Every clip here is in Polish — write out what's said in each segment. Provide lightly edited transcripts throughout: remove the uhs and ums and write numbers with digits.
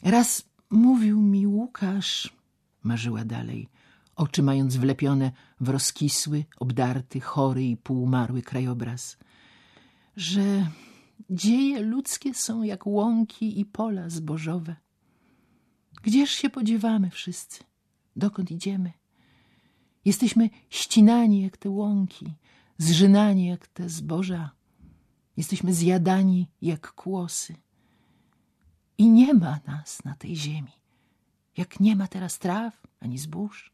Raz mówił mi Łukasz, marzyła dalej, oczy mając wlepione w rozkisły, obdarty, chory i półumarły krajobraz, że dzieje ludzkie są jak łąki i pola zbożowe. Gdzież się podziewamy wszyscy? Dokąd idziemy? Jesteśmy ścinani jak te łąki, zżynani jak te zboża. Jesteśmy zjadani jak kłosy. I nie ma nas na tej ziemi, jak nie ma teraz traw ani zbóż.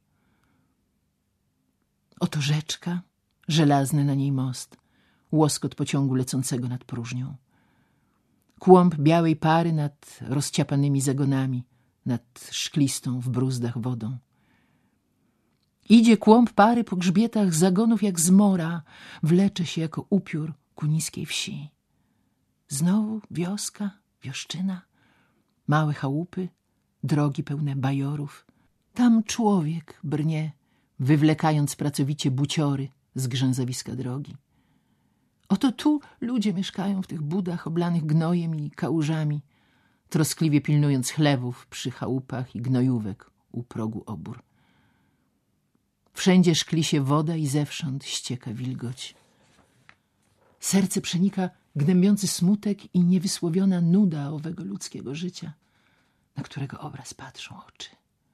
Oto rzeczka, żelazny na niej most, łoskot pociągu lecącego nad próżnią. Kłąb białej pary nad rozciapanymi zagonami, nad szklistą w bruzdach wodą. Idzie kłąb pary po grzbietach zagonów jak zmora, wlecze się jako upiór ku niskiej wsi. Znowu wioska, wioszczyna, małe chałupy, drogi pełne bajorów. Tam człowiek brnie, wywlekając pracowicie buciory z grzęzowiska drogi. Oto tu ludzie mieszkają w tych budach oblanych gnojem i kałużami, troskliwie pilnując chlewów przy chałupach i gnojówek u progu obór. Wszędzie szkli się woda i zewsząd ścieka wilgoć. Serce przenika gnębiący smutek i niewysłowiona nuda owego ludzkiego życia, na którego obraz patrzą oczy.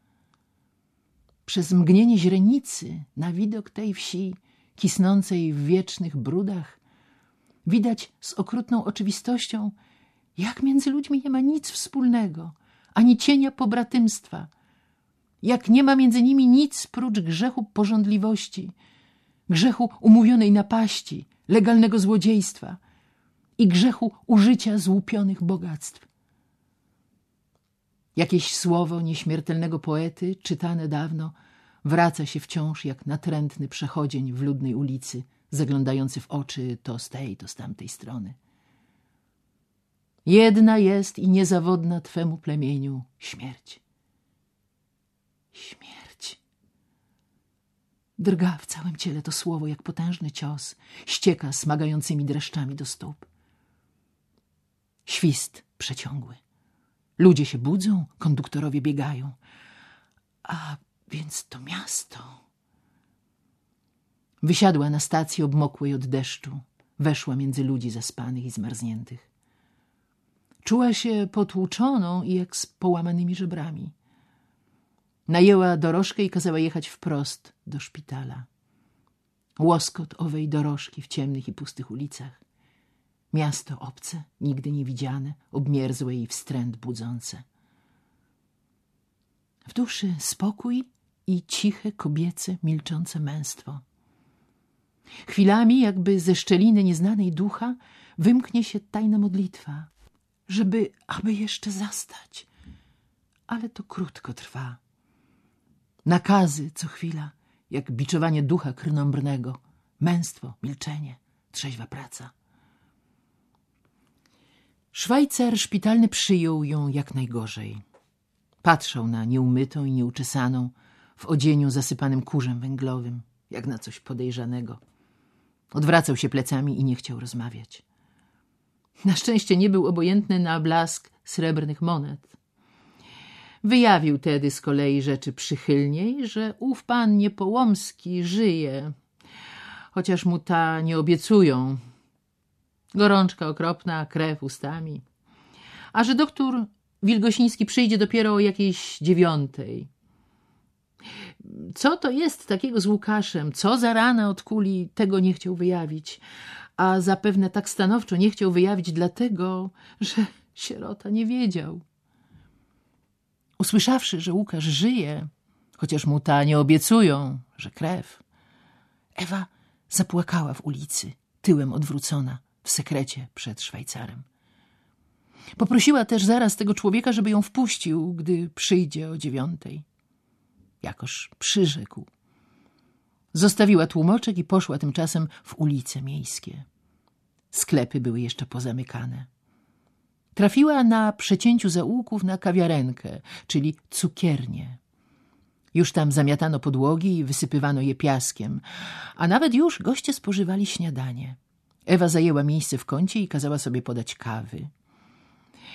Przez mgnienie źrenicy na widok tej wsi, kisnącej w wiecznych brudach, widać z okrutną oczywistością, jak między ludźmi nie ma nic wspólnego, ani cienia pobratymstwa, jak nie ma między nimi nic prócz grzechu pożądliwości, grzechu umówionej napaści, legalnego złodziejstwa i grzechu użycia złupionych bogactw. Jakieś słowo nieśmiertelnego poety, czytane dawno, wraca się wciąż jak natrętny przechodzień w ludnej ulicy, zaglądający w oczy to z tej, to z tamtej strony. Jedna jest i niezawodna twemu plemieniu śmierć. Śmierć. Drga w całym ciele to słowo jak potężny cios, ścieka smagającymi dreszczami do stóp. Świst przeciągły. Ludzie się budzą, konduktorowie biegają. A więc to miasto. Wysiadła na stacji obmokłej od deszczu. Weszła między ludzi zaspanych i zmarzniętych. Czuła się potłuczoną i jak z połamanymi żebrami. Najęła dorożkę i kazała jechać wprost do szpitala. Łoskot owej dorożki w ciemnych i pustych ulicach. Miasto obce, nigdy nie widziane, obmierzłe i wstręt budzące. W duszy spokój i ciche, kobiece, milczące męstwo. Chwilami, jakby ze szczeliny nieznanej ducha, wymknie się tajna modlitwa, aby jeszcze zastać. Ale to krótko trwa. Nakazy co chwila, jak biczowanie ducha krnąbrnego. Męstwo, milczenie, trzeźwa praca. Szwajcar szpitalny przyjął ją jak najgorzej. Patrzał na nieumytą i nieuczesaną, w odzieniu zasypanym kurzem węglowym, jak na coś podejrzanego. Odwracał się plecami i nie chciał rozmawiać. Na szczęście nie był obojętny na blask srebrnych monet. Wyjawił tedy z kolei rzeczy przychylniej, że ów pan Niepołomski żyje, chociaż mu ta nie obiecują. Gorączka okropna, krew ustami. A że doktor Wilgosiński przyjdzie dopiero o jakiejś 9:00. Co to jest takiego z Łukaszem? Co za rana od kuli? Tego nie chciał wyjawić. A zapewne tak stanowczo nie chciał wyjawić dlatego, że sierota nie wiedział. Usłyszawszy, że Łukasz żyje, chociaż mu ta nie obiecują, że krew, Ewa zapłakała w ulicy, tyłem odwrócona, w sekrecie przed Szwajcarem. Poprosiła też zaraz tego człowieka, żeby ją wpuścił, gdy przyjdzie o 9:00. Jakoż przyrzekł. Zostawiła tłumoczek i poszła tymczasem w ulice miejskie. Sklepy były jeszcze pozamykane. Trafiła na przecięciu zaułków na kawiarenkę, czyli cukiernię. Już tam zamiatano podłogi i wysypywano je piaskiem, a nawet już goście spożywali śniadanie. Ewa zajęła miejsce w kącie i kazała sobie podać kawy.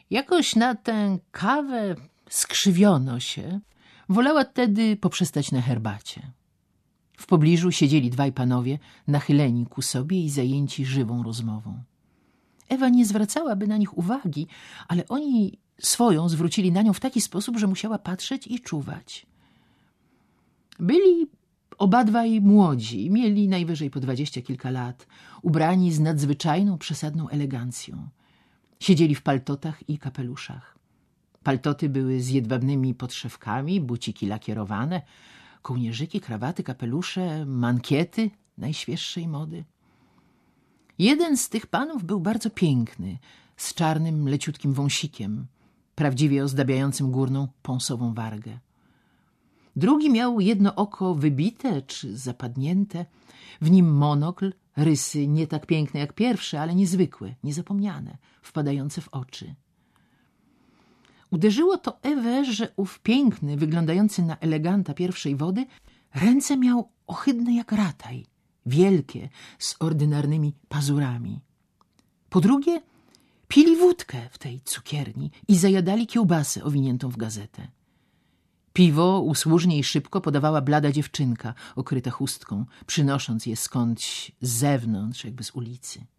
Jakoś na tę kawę skrzywiono się. Wolała tedy poprzestać na herbacie. W pobliżu siedzieli dwaj panowie, nachyleni ku sobie i zajęci żywą rozmową. Ewa nie zwracałaby na nich uwagi, ale oni swoją zwrócili na nią w taki sposób, że musiała patrzeć i czuwać. Byli obadwaj młodzi, mieli najwyżej po 20 kilka lat, ubrani z nadzwyczajną, przesadną elegancją. Siedzieli w paltotach i kapeluszach. Paltoty były z jedwabnymi podszewkami, buciki lakierowane, kołnierzyki, krawaty, kapelusze, mankiety najświeższej mody. Jeden z tych panów był bardzo piękny, z czarnym, leciutkim wąsikiem, prawdziwie ozdabiającym górną pąsową wargę. Drugi miał jedno oko wybite czy zapadnięte, w nim monokl, rysy nie tak piękne jak pierwsze, ale niezwykłe, niezapomniane, wpadające w oczy. Uderzyło to Ewę, że ów piękny, wyglądający na eleganta pierwszej wody, ręce miał ohydne jak rataj, wielkie, z ordynarnymi pazurami. Po drugie, pili wódkę w tej cukierni i zajadali kiełbasę owiniętą w gazetę. Piwo usłużnie i szybko podawała blada dziewczynka, okryta chustką, przynosząc je skądś z zewnątrz, jakby z ulicy.